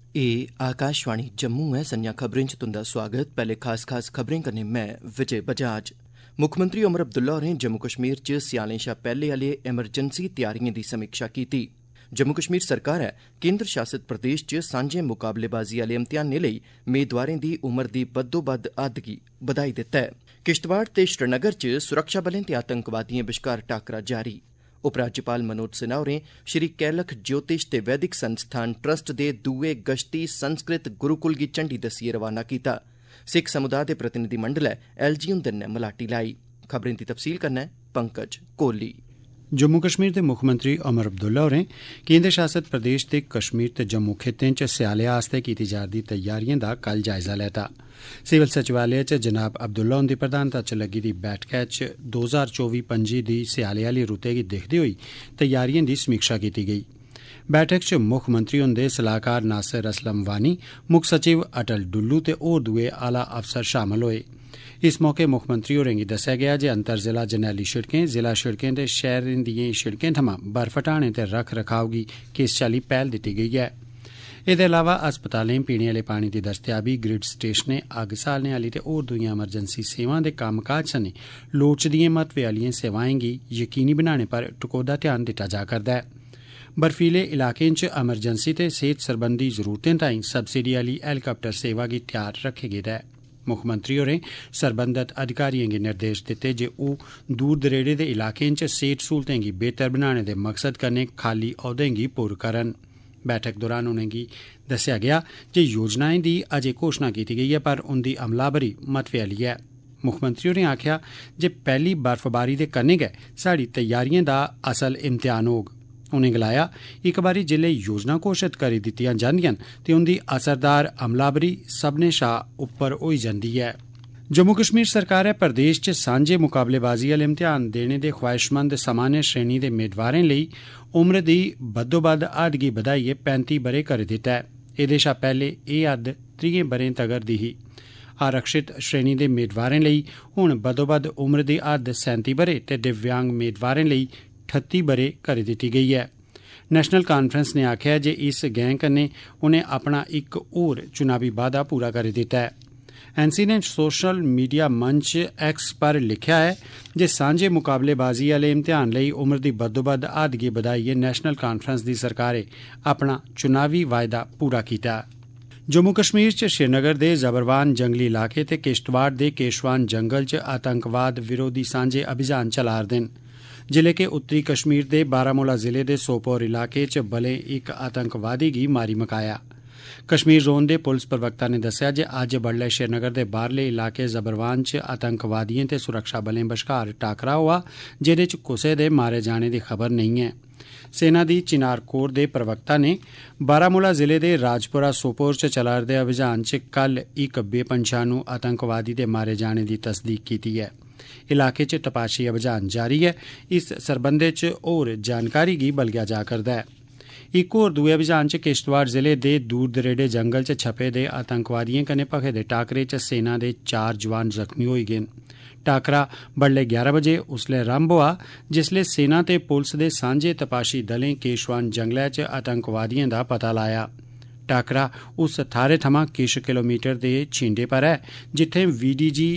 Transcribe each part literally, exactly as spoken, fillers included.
ए आकाशवाणी जम्मू है। संजा खबरें च तुंदा स्वागत। पहले खास खास खबरें कन्नै मैं विजय बजाज। मुक्खमंत्री उमर अब्दुल्ला होरें जम्मू कश्मीर च स्यालें शा पैहले आह्ले एमरजेंसी तैयारिएं दी समीक्षा कीती। जम्मू कश्मीर सरकारै केंद्र शासित प्रदेश च सांझे मुकाबलेबाजी आह्ले इम्तिहानें लेई मेदवारें दी उमर दी बद्धोबद्ध हद्द गी बधाई दित्ता ऐ। किश्तवाड़ ते श्रीनगर च सुरक्षाबलें ते आतंकवादिएं बश्कार टाकरा जारी। उपराज्यपाल मनोज सिन्हा होरें श्री कैलख ज्योतिष ते वैदिक संस्थान ट्रस्ट दे दुए गश्ती संस्कृत गुरुकुल गी झंडी दस्सिए रवाना कीता। सिख समुदाय दे प्रतिनिधिमंडलै एलजी हुंदे नै मलाटी लाई। खबरें दी तफसील कन्नै पंकज कोहली। जम्मू कश्मीर दे मुक्खमंत्री उमर अब्दुल्ला होरें केंद्र शासित प्रदेश ते कश्मीर ते जम्मू खित्तें च स्याले आस्तै कीती जा'रदी तैयारिएं दा कल जायजा लैता। सिविल सचिवालय च जनाब अब्दुल्ला हुंदी प्रधानता च लग्गी दी बैठकै च दो हजार चौबी पंजी दी स्याले आह्ली रुतै गी दिक्खदे होई तैयारिएं दी समीक्षा कीती गेई। बैठक च मुक्खमंत्री हुंदे सलाहकार नासिर असलम वानी, मुक्ख सचिव अटल डुल्लू ते होर दुए आला अफसर शामल होए। इस मौके मुक्खमंत्री होरें गी दस्सेआ गेआ जे अंतर जिला जरनैली शिड़कें, जिला शिड़कें ते शैहरें दिएं शिड़कें थमां बर्फ हटाने ते रख रखाव गी किस चाल्ली पैहल दित्ती गेई ऐ। एह्दे अलावा अस्पतालें, पीने आह्ले पानी दी दस्तयाबी, ग्रिड स्टेशनें, अग्ग स्हालने आह्ली ते होर दुईयां एमरजेंसी सेवां दे कम्मकाज सने लोड़चदिएं महत्वै आह्लिएं सेवाएं गी यकीनी बनाने पर टकोह्दा ध्यान दित्ता जा करदा ऐ। बर्फीले इलाकें च एमरजेंसी ते सेहत सरबंधी जरूरतें ताईं सब्सिडी आह्ली हैलीकाप्टर सेवा गी तैयार रक्खे गेदा ऐ। मुक्खमंत्री होरें सरबंधत अधिकारिएं गी निर्देश दित्ते जे ओह् दूर दरेड़े दे इलाकें च सेहत सहूलतें गी बेहतर बनाने दे मकसद कन्नै खाली औह्दें गी पुर करन। बैठक दौरान उनेंगी दस्सेआ गेआ जे योजनाएं दी अजें घोषणा कीती गेई ऐ पर उंदी अमलावरी महत्वै आह्ली ऐ। मुक्खमंत्री होरें आखेआ जे पैह्ली बर्फबारी दे कन्नै गै साढ़ी तैयारिएं दा असल इम्तिहान होग। उनें गलाया इक बारी जिल्ले योजना घोषित करी दित्तियां जंदियां न ते उंदी असरदार अमलावरी सब्भनें शा उप्पर होई जंदी ऐ। जम्मू कश्मीर सरकारै प्रदेश च सांझे मुकाबलेबाजी आह्ले इम्तिहान देने दे ख्वाहिशमंद सामान्य श्रेणी दे मेदवारें लेई उम्र दी बद्धोबद्ध हद्द गी बधाइयै पैंती ब'रे करी दित्ता ऐ। एह्दे शा पैह्ले एह् हद्द त्रीहें ब'रें तगर दी ही। आरक्षित श्रेणी दे मेदवारें लेई हुण बद्धोबद्ध उम्र दी हद्द सैंती ब'रे ते दिव्यांग मेदवारें लेई ठत्ती ब'रे करी दित्ती गेई ऐ। नेशनल कांफ्रेंस ने आखेआ जे इस गैंह कन्नै उनें अपना इक होर चुनावी वादा पूरा करी दित्ता ऐ। एनसी ने सोशल मीडिया मंच एक्स पर लिखेआ ऐ जे सांझे मुकाबलेबाजी आह्ले इम्तिहान लेई उम्र दी बद्धोबद्ध हद्द गी बधाइयै नेशनल कांफ्रेंस दी सरकारै अपना चुनावी वायदा पूरा कीता। जम्मू कश्मीर च श्रीनगर दे जबरवान जंगली इलाके ते किश्तवाड़ दे केशवान जंगल च आतंकवाद विरोधी सांझे अभियान चला'रदे न। जिले के उत्तरी कश्मीर दे बारामूला जिले दे सोपोर इलाके च बलें इक आतंकवादी गी मारी मकाया। कश्मीर जोन दे पुलस प्रवक्ता ने दस्सेआ जे अज्ज बडलै श्रीनगर दे बाहरले इलाके जबरवान च आतंकवादिएं ते सुरक्षा बलें बश्कार टाकरा होआ, जेह्दे च कुसै दे मारे जाने दी खबर नेईं ऐ। सेना दी चिनार कोर दे प्रवक्ता ने बारामूला जिले दे राजपुरा सोपोर च चला'रदे अभियान च कल इक बेपंछानू आतंकवादी दे मारे जाने दी तस्दीक कीती ऐ। इलाके च तपाशी अभियान जारी ऐ। इस सरबंधै च होर जानकारी गी बलगेआ जा करदा ऐ। इक होर दुए अभियान च किश्तवाड़ जिले दे दूर दरेडे जंगल च छप्पे दे आतंकवादिएं कन्नै भखे दे टाकरे च सेना दे चार जवान जख्मी होई गे न। टाकरा बडलै ग्यारह बजे उसलै रंभ होआ जिसलै सेना ते पुलस दे सांझे तपाशी दलें केशवान जंगलै च आतंकवादिएं दा पता लाया। टाकरा उस थाह्रै थमां किश किलोमीटर दे छींडे पर ऐ जित्थें वीडीजी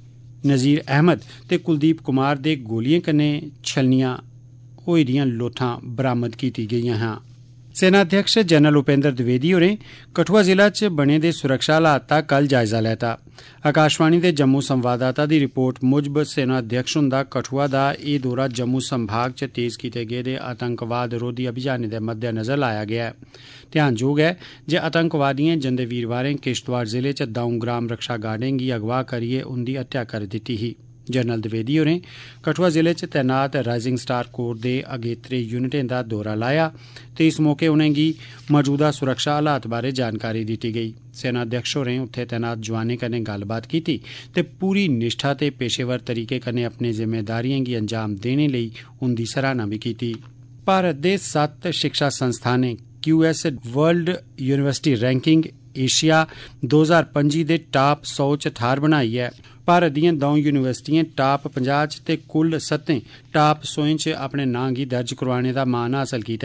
नज़ीर अहमद ते कुलदीप कुमार दे गोलियें कन्नै छलनियां होई दियां लोथां बरामद कीती गेईयां हां। सेना अध्यक्ष जनरल उपेंद्र द्विवेदी होरें कठुआ जिला च बने दे सुरक्षा हालात दा कल जायजा लैता। आकाशवाणी दे जम्मू संवाददाता दी रिपोर्ट मुजब सेना अध्यक्ष हुंदा कठुआ दा एह् दौरा जम्मू संभाग च तेज कीते गेदे आतंकवाद रोधी अभियानें दे मद्देनज़र लाया गेआ ऐ। ध्यानजोग ऐ जे आतंकवादिएं जंदे वीरवारें किश्तवाड़ जिले च द'ऊं ग्राम रक्षा गार्डें गी अगवा करियै उंदी हत्या करी दित्ती ही। जनरल द्विवेदी होरें कठुआ जिले च तैनात राइजिंग स्टार कोर दे अगेत्रे यूनिटें दा दौरा लाया ते इस मौके उनेंगी मौजूदा सुरक्षा हालात बारै जानकारी दित्ती गेई। सेना अध्यक्ष होरें उत्थे तैनात जवानें कन्नै गल्लबात कीती ते पूरी निष्ठा ते पेशेवर तरीके कन्नै अपनी जिम्मेदारियें गी अंजाम देने लेई उंदी सराहना भी कीती। भारत दे सत्त शिक्षा संस्थानें Q S world university ranking Asia दो हजार पंजी दे टाप सौ च थाह्र बनाई ऐ। भारत दियां द'ऊं यूनिवर्सिटिएं टाप पंजाह् च ते कुल सत्तें टाप सौ च अपने नांऽ गी दर्ज करोआने दा मान हासल कीता ऐ।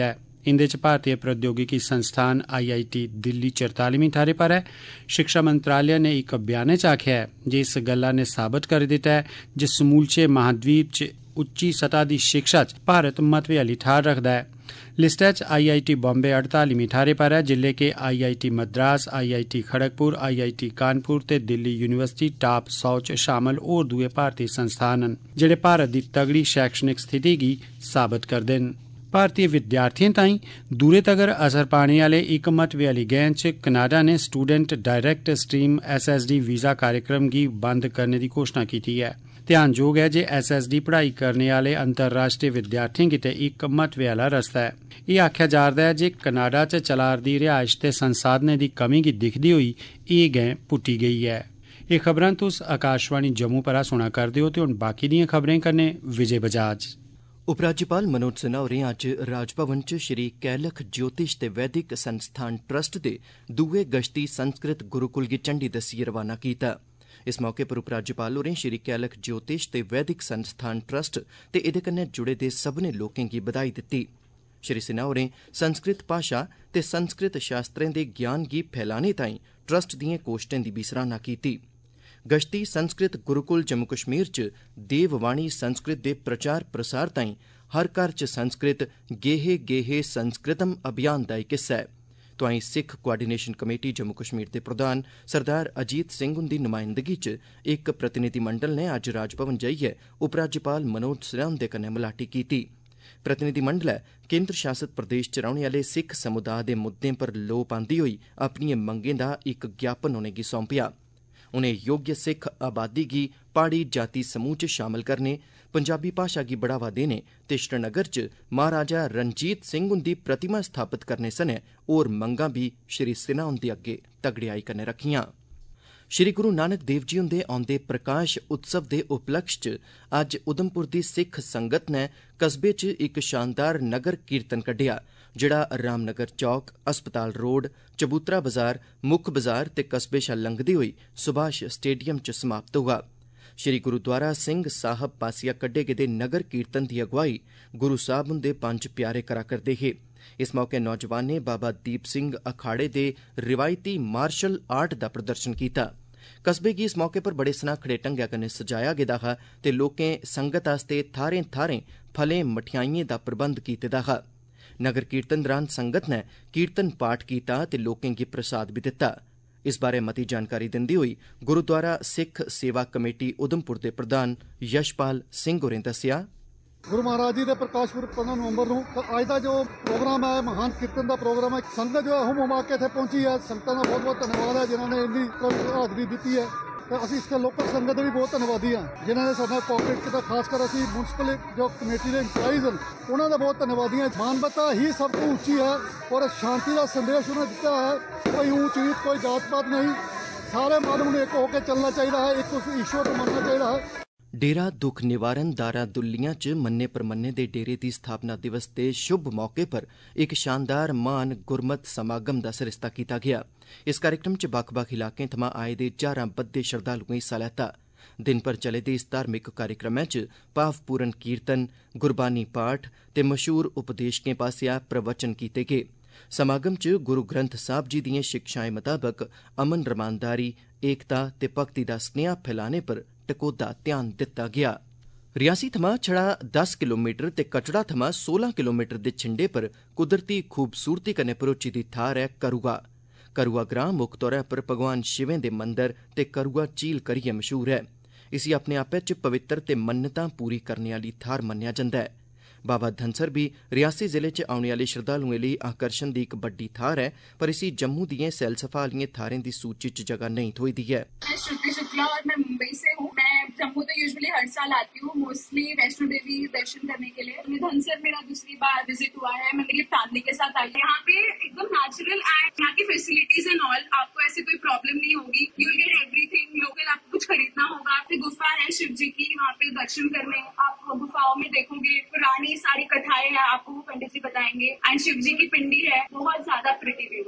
इंदे च भारतीय प्रौद्योगिकी संस्थान आई आई टी दिल्ली चरतालीवीं थाह्रै पर है। शिक्षा मंत्रालय ने एक बयानै च आखेआ है जे इस गल्ला ने साबत करी दित्ता है जे समूलचे महाद्वीप च उच्ची सतह दी शिक्षा च भारत महत्वै आह्ली थाह्र रखदा है। लिस्टै च आई आई टी बॉम्बे अड़तालीवीं थाह्रै पर है, जिल्ले के I I T Madras, I I T Kharagpur, I I T Kanpur ते दिल्ली यूनिवर्सिटी टाप सौ च शामल होर दुए भारतीय संस्थान न जेह्ड़े भारत दी तगड़ी शैक्षणिक स्थिति गी साबत करदे न। भारतीय विद्यार्थियें ताईं दूरे तगर असर पाने आह्ले इक महत्वै आह्ली गैं च कनाडा ने student direct stream S S D visa कार्यक्रम गी बंद करने दी घोषणा कीती है। ध्यानजोग है जे एस एस डी पढ़ाई करने आह्ले अंतर्राष्ट्रीय विद्यार्थियें गितै इक महत्वै आह्ला रस्ता है। एह् आखेआ जा'रदा है जे कनाडा च चला'रदी रिहायश ते संसाधनें दी कमी गी दिक्खदे होई एह् गैं पुट्टी गेई है। एह् खबरां तुस आकाशवाणी जम्मू परा सुना करदे हो ते हुण बाकी दियां खबरें कन्नै विजय बजाज। उपराज्यपाल मनोज सिन्हा होरें अज्ज राजभवन च श्री कैलख ज्योतिष ते वैदिक संस्थान ट्रस्ट दे दुए गश्ती संस्कृत गुरुकुल गी झंडी दस्सियै रवाना कीता। इस मौके पर उपराज्यपाल होरें श्री कैलख ज्योतिष ते वैदिक संस्थान ट्रस्ट ते एह्दे कन्नै जुड़े दे सब्भनें लोकें गी बधाई दित्ती। श्री सिन्हा होरें संस्कृत भाशा ते संस्कृत शास्त्रें दे ज्ञान गी फैलाने ताईं ट्रस्ट दिएं कोशटें दी बी सराहना कीती। गश्ती संस्कृत गुरुकुल जम्मू कश्मीर च देववाणी संस्कृत दे प्रचार प्रसार ताईं हर घर च संस्कृत गेहे गेहे संस्कृतम अभियान दा इक हिस्सा है। तोआईं सिख कोआर्डिनेशन कमेटी जम्मू कश्मीर दे प्रधान सरदार अजीत सिंह हुंदी नुमाइंदगी च इक प्रतिनिधिमंडल ने अज्ज राजभवन जाइयै उपराज्यपाल मनोज सिन्हा हुंदे कन्नै मलाटी कीती। प्रतिनिधिमंडलै केंद्र शासित प्रदेश च रौह्ने आह्ले सिख समुदाय दे मुद्दें पर लोऽ पांदी होई अपनिएं मंगें दा इक ज्ञापन उनेंगी सौंपेआ। उनें योग्य सिख आबादी गी प्हाड़ी जाति समूह च शामल करने, पंजाबी भाशा गी बढ़ावा देने ते श्रीनगर च महाराजा रणजीत सिंह हुंदी प्रतिमा स्थापित करने सने होर मंगां भी श्री सिन्हा हुंदे अग्गे तगड़ेयाई कन्नै रखियां। श्री गुरु नानक देव जी हुंदे औंदे प्रकाश उत्सव दे उपलक्ष च अज्ज उधमपुर दी सिख संगत ने कस्बे च इक शानदार नगर कीर्तन कड्ढेआ, जेड़ा रामनगर चौक, अस्पताल रोड, चबूतरा बाजार, मुक्ख बाजार ते कस्बे शा लंघदे होई सुभाष स्टेडियम च समाप्त होआ। श्री गुरुद्वारा सिंह साहब पासिया कड्ढे गेदे नगर कीर्तन दी अगुवाई गुरु साहब हुंदे पंज प्यारे करा करदे हे। इस मौके नौजवानें बाबा दीप सिंह अखाड़े दे रिवायती मार्शल आर्ट दा प्रदर्शन कीता। कस्बे गी इस मौके पर बड़े सनाखड़े ढंगै कन्नै सजाया गेदा हा ते लोकें संगत आस्ते थाह्रें थाह्रें फलें मठियाइएं दा प्रबंध कीते दा हा। नगर कीर्तन दौरान संगत ने कीर्तन पाठ कीता ते लोकें गी प्रसाद भी दित्ता। इस बारै मती जानकारी दिंदे होई गुरुद्वारा सिख सेवा कमेटी उधमपुर दे प्रधान यशपाल सिंह होरें दस्सेआ, गुरु महाराज जी के प्रकाश पुरब पंद्रह नवंबर ਨੂੰ ਅੱਜ ਦਾ जो प्रोग्राम है महान कीर्तन का प्रोग्राम है। संगत जो है हम मौके ਇੱਥੇ ਪਹੁੰਚੀ है, संगतां का बहुत बहुत धन्यवाद है जिन्होंने ਇੰਨੀ ਹਾਜ਼ਰੀ ਦਿੱਤੀ है। तो ਅਸੀਂ इसके लोकल संगत भी बहुत धन्यवादी हैं जिन्होंने साडा कोऑपरेट किया। खासकर ਅਸੀਂ म्यूनसिपल जो कमेटी के इंप्लाइज हैं उन्होंने ਦਾ बहुत धन्यवादी हैं। मानवता ही सब तो ऊँची है और शांति का संदेश उन्होंने दिता है। कोई ऊँच नीच कोई जात पात नहीं, सारे मानव ने एक होकर चलना चाहिए है, एक उस ईश्वर को मनना चाहिए है। डेरा दुख निवारण दारा दुल्लियां च मन्ने परमन्ने दे डेरे दी स्थापना दिवस दे शुभ मौके पर एक शानदार मान गुरमत समागम दा सरिस्ता कीता गया। इस कार्यक्रम च बक्ख बक्ख इलाकें थमां आए दे ज्हारां बद्दे श्रद्धालुएं हिस्सा लैता। दिन भर चले दे इस धार्मिक कार्यक्रमै च भावपूर्ण कीर्तन, गुरबानी पाठ ते मशहूर उपदेशकें पासेआ प्रवचन कीते गे। समागम च गुरु ग्रंथ साहब जी दिएं शिक्षाएं मताबक अमन रमानदारी, एकता ते भक्ति दा स्नेहा फैलाने पर टकोह्दा ध्यान दित्ता गेआ। रियासी थमां छड़ा दस किलोमीटर ते कटड़ा थमां सोलह किलोमीटर दे छिंडे पर कुदरती खूबसूरती कन्नै भरोची दी थाह्र है करुआ। करुआ ग्रां मुक्ख तौरा पर भगवान शिवें दे मंदर ते करुआ झील करियै मशहूर है। इसी अपने आपै च पवित्र ते मन्नतां पूरी करने आह्ली थाह्र मन्नेआ जंदा है। बाबा धनसर भी रियासी जिले च औने आह्ले श्रद्धालुएं लेई आकर्षण दी एक बड्डी थाह्र है, पर इसी जम्मू दिएं सैलसफा आह्लिएं थाह्रें दी सूची च जगह नहीं थ्होई दी है। मैं श्रुति शुक्ला और मैं मुंबई से हूँ। मैं जम्मू तो यूजुअली हर साल आती हूँ, मोस्टली वैष्णो देवी दर्शन करने के लिए। धनसर मेरा दूसरी बार विजिट हुआ है। मैं मेरी फैमिली के साथ आई। यहाँ पे एकदम नेचुरल एंड यहाँ की फैसिलिटीज एंड ऑल, आपको ऐसी कोई प्रॉब्लम नहीं होगी। You will get everything local. आपको कुछ खरीदना होगा, फिर गुफा है शिव जी की, वहाँ पे दर्शन करने आप गुफाओं में देखोगे पुरानी सारी कथाएं हैं, आपको वो पंडित जी बताएंगे। एंड शिव जी की पिंडी है, बहुत ज्यादा प्रिटी व्यू।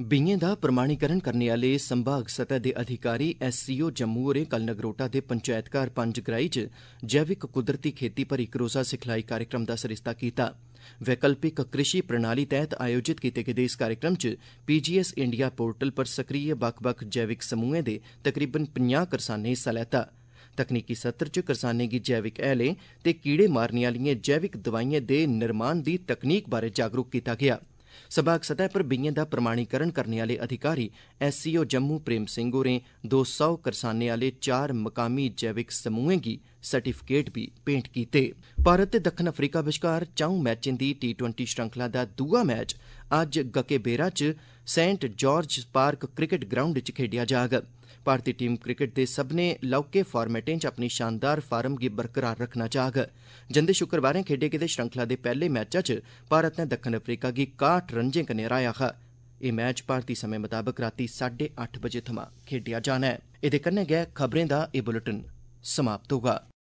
बीएं दा प्रमाणीकरण करने आले संभाग सतह दे अधिकारी एससीओ जम्मू होरें कल नगरोटा दे पंचायत घर पंज ग्राई च जैविक कुदरती खेती पर इक रोज़ा सिखलाई कार्यक्रम दा सरिस्ता कीता। वैकल्पिक कृषि प्रणाली तैह्त आयोजित कीते गेदे इस कार्यक्रम च पीजीएस इंडिया पोर्टल पर सक्रिय बक्ख बक्ख जैविक समूहें दे तकरीबन पंजाह् करसानें हिस्सा लैता। तकनीकी सत्र च करसानें गी जैविक हैलें ते कीड़े मारने आलिएं जैविक दवाइएं दे निर्माण दी तकनीक बारै जागरूक कीता गेआ। संभाग सतह पर बीएं दा प्रमाणीकरण करने आले अधिकारी एससीओ जम्मू प्रेम सिंह होरें दो सौ करसानें आले चार मकामी जैविक समूहें गी सर्टिफिकेट भी भेंट कीते। भारत ते दक्खन अफ्रीका बश्कार चौं मैचें दी टी ट्वेंटी श्रृंखला दा दूआ मैच अज्ज गकेबेरा च Saint George Park cricket ground च खेड्डेआ जाग। भारती टीम क्रिकेट दे सब्भनें लौह्के फार्मेटें च अपनी शानदार फार्म गी बरकरार रखना चाह्ग। जंदे शुक्रवारें खेड्डे गेदे श्रृंखला दे पैह्ले मैचा च भारत नै दक्खन अफ्रीका गी काह्ठ रन्जें कन्नै हराया हा। एह् मैच भारती समें मताबक रातीं साढ़े अट्ठ बजे थमां खेड्डेआ जाना ऐ। एह्दे कन्नै गै खबरें दा एह् बुलेटिन समाप्त होगा।